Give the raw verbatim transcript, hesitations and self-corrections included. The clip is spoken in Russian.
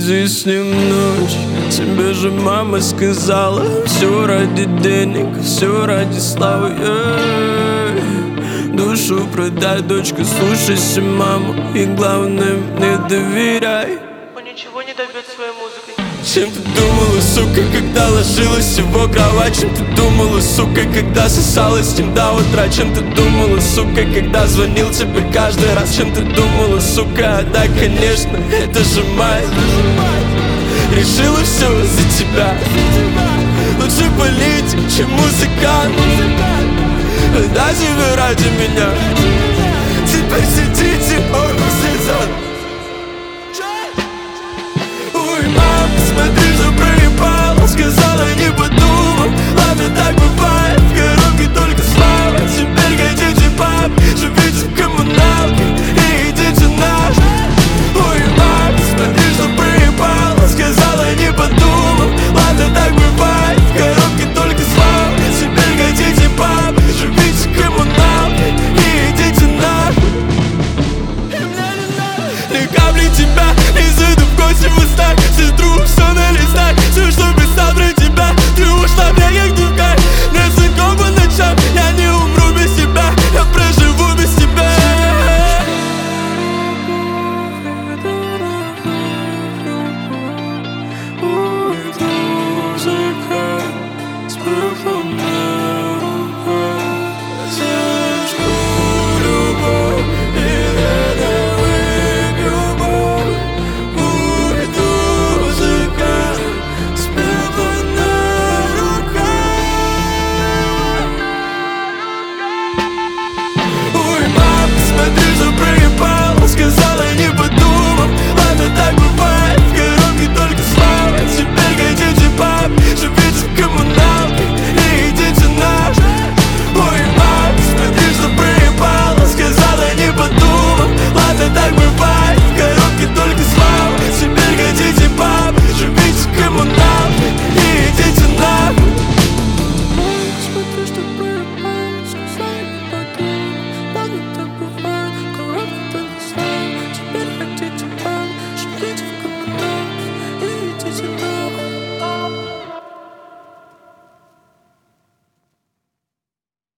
иди с ним ночь. Тебе же мама сказала: все ради денег, все ради славы. Эй, душу продай, дочка, слушайся маму. И главное, мне доверяй. Он ничего не добьет своей музыкой. Чем ты думала, сука, когда ложилась в его кровать? Чем ты думала, сука, когда сосалась с ним до утра? Чем ты думала, сука, когда звонил тебе каждый раз? Чем ты думала, сука? Да, конечно, это же мать. Решила все за тебя. Лучше политик, чем музыкант. Да, тебе ради меня. Теперь сиди